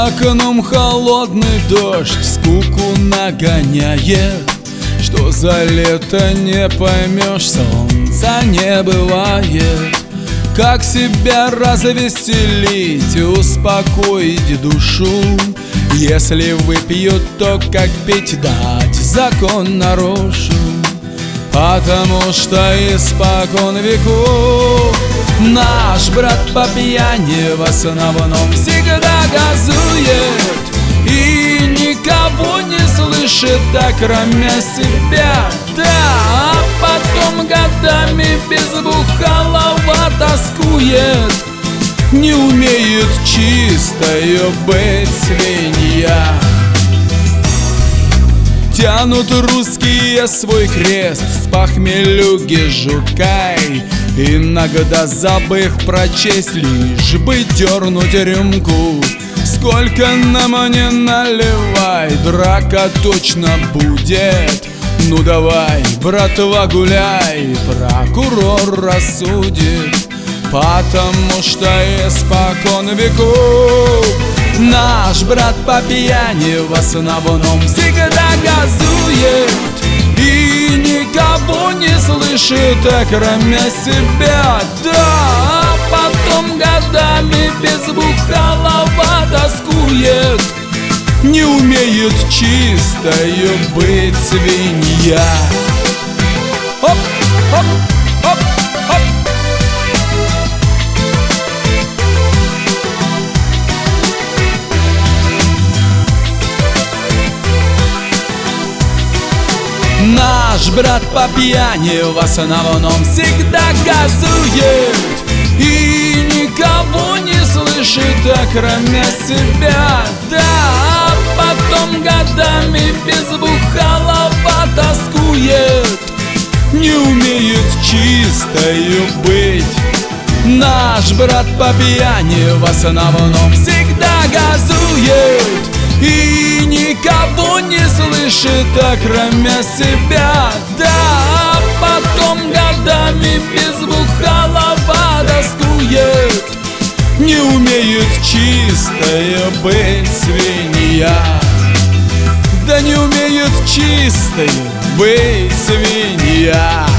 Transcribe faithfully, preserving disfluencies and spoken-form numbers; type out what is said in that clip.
окном холодный дождь скуку нагоняет. Что за лето не поймешь, солнца не бывает. Как себя развеселить, успокоить душу? Если выпью, то как пить дать, закон нарушу. Потому что испокон веков наш брат по пьяни в основном всегда газует и никого не слышит, а кроме себя. Да, а потом годами без бухалова тоскует. Не умеет чистою быть свинья. Тянут русские свой крест с похмелюги жукай, иногда забыв прочесть, лишь бы дернуть рюмку. Сколько нам не наливай, драка точно будет. Ну давай, братва, гуляй, прокурор рассудит. Потому что испокон веков наш брат по пьяни в основном всегда газует и никого не слышит, а кроме себя. Да, а потом годами без бухалова тоскует. Не умеет чистою быть свинья. Оп, оп, оп, оп. Наш брат по пьяни в основном всегда газует и никого не слышит, а кроме себя. Да, а потом годами без бухалова тоскует. Не умеет чистою быть. Наш брат по пьяни в основном всегда газует и никого не слышит, а кроме себя. Да, а потом годами без бухалова тоскует. Не умеет чистою быть свинья. Да не умеет чистою быть свинья.